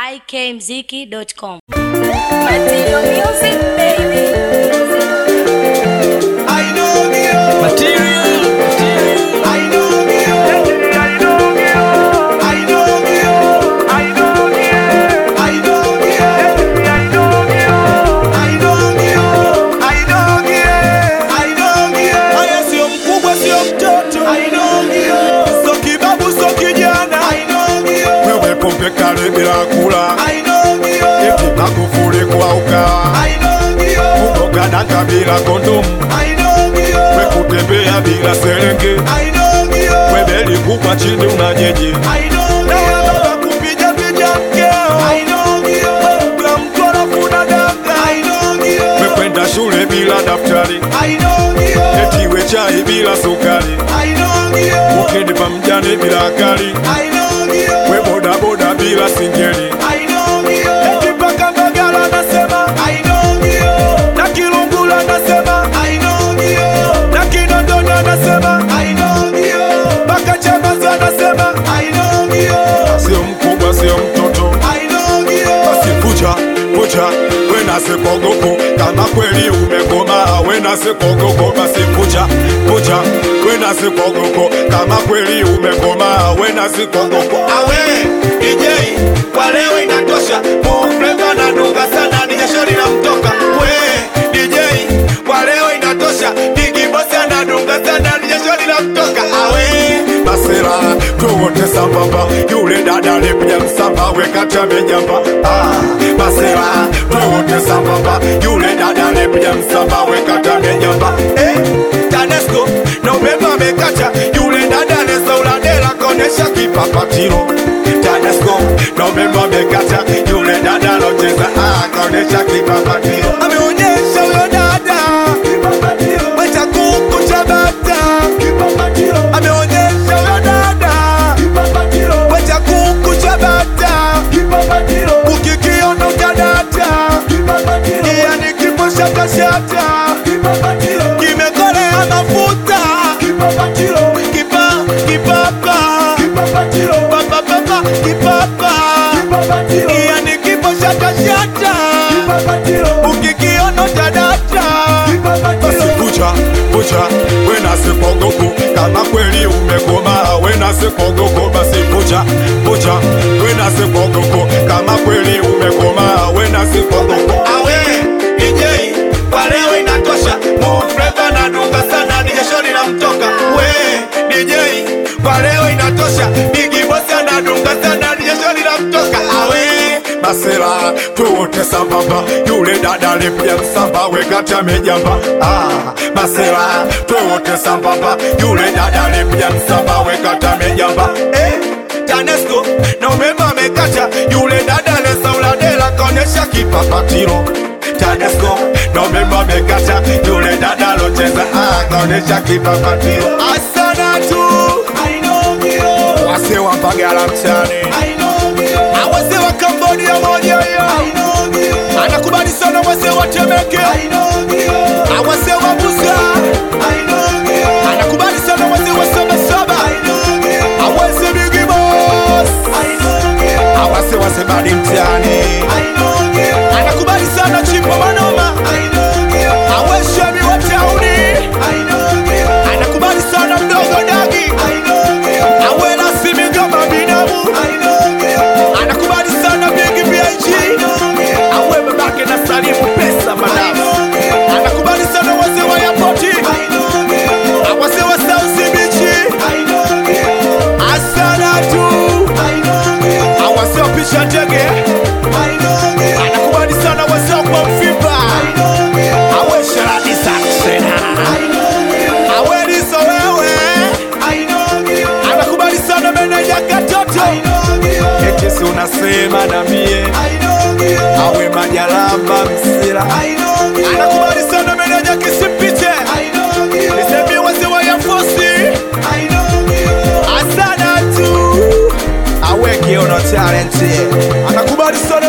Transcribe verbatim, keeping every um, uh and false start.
i k mziki dot com. Material music, baby. I know you. Material, material. I know you. I know you. I know you. I know you. I know you. I know you. I know you. I know you. I know you. Haya sio mkubwa sio mtoto. I know you. So kibabu so kijana. I know you. Wewe pombe kale bila kula. I know you. Eti Magufuli kuauka. I know you. Kutoka danga bila kondomu. I know you. We kutembea bila serenge. I know you. We beli kubwa chini unajeje. I know you. Baba kupiga piga mkeo. I know you. Kwa mkono kuna danga. I know you. We kwenda shule bila daftari. I know you. Eti we chai bila sukari. I know you. Ukendi pa mjane bila akali. I know you. We boda boda bila singeli. I know you. Eti paka Mbagala nasema. I know you. Na Kilungula nasema. I know you. Na Kinondoni nasema. I know you. Paka Chamazi nasema. I know you. Sio mkubwa sio mtoto. I know you. Basi kucha, kucha, we na sekogoko. Kama kweli umegoma, we na sekogoko. Basi kucha, kucha, we na sekogoko. Kama kweli umegoma, we na sekogoko. Awe, D J, kwa leo inatosha. Mufleva na dunga sana, ni jasho linamtoka. We, D J, kwa leo inatosha. Bigi Boss anadunga sana, ni jasho linamtoka. Awe, Masera, tuwote sambamba. Yule dada lepia msamba, we kata menyamba. Ah, Masera, tuwote sambamba. Yule dada lepia msamba, we kata menyamba. eh, Tanesco, na umema mekacha. Yule dada nesa uladela konesha Kipapatiro, Tanesco, na umema mekata. Yule dada locheza, ah, kaonesha kipapatiro. ameonyesha huyo dada wacha kuku cha bata. Ameonyesha huyo dada wacha kuku cha bata. Ukikiona utadata, yani kipo shatashata, kimekolea mafuta. Kipa, kipapa, papa, papa, kipapa, yani kipo shatashata, ukikiona utadata. Basi kucha, kucha, we na sekogoko. Kama kweli umegoma, we na sekogoko. Basi kucha, kucha, we na sekogoko. Kama kweli umegoma, we na sekogoko. Awe, D J, kwa leo inatosha. Mufleva na dunga sana, ni jasho linamtoka. We, D J, kwa leo inatosha. Bigi Boss anadunga sana, ni jasho linamtoka. Awe, Masera, tuwote sambamba. Yule dada lepia msamba, we kata mejamba. Ah, Masera, tuwote sambamba. Yule dada lepia msamba, we kata mejamba. eh, Tanesco, na umema mekacha. Yule dada nesa uladela konesha Kipapatiro, Tanesco, na umema mekata. Yule dada locheza, ah, kaonesha kipapatiro. asana tu. I know you. Wase wa Mbagala mchani. I know you. Awase wa Cambodia moja yo. I know you. Anakubali sana wase wa Temeke. I know you. Awase wa Busa. I know you. Anakubali sana wase wa Saba Saba. I know you. Awase Bigi Boss. I know you. Awase wase badi mchani. I know you. Anakubali sana Chimbo Manoma. I know you. Awase Shami wa Tauni. I know you. Anakubali sana Mdogo Dagi. I know you. Awela Simi kama binamu. I know you. Anakubali sana Big B I G. I know you. Awe babake na Salimu pesa madamu. Anakubali sana wase wa Yapoti. I know you. Awase wa South Beach. I know you. Asana tu. I know you. Awase wa Pisha Tege. I know you. Anakubali sana wase wa kwa Mfimba. I know you. Awe Sharadi Saxena. I know you. Awe Liso wewe. I know you. Anakubali sana meneja Katoto. I know you. Eti si unasema na mie. I know you. Awe Majalamba msira. I know you. Anakubali sana meneja Kisipiche. I know you. Nisemie wase wa Yafosi. I know you. Asana tu. Awe Kiono talent. Anakubali sana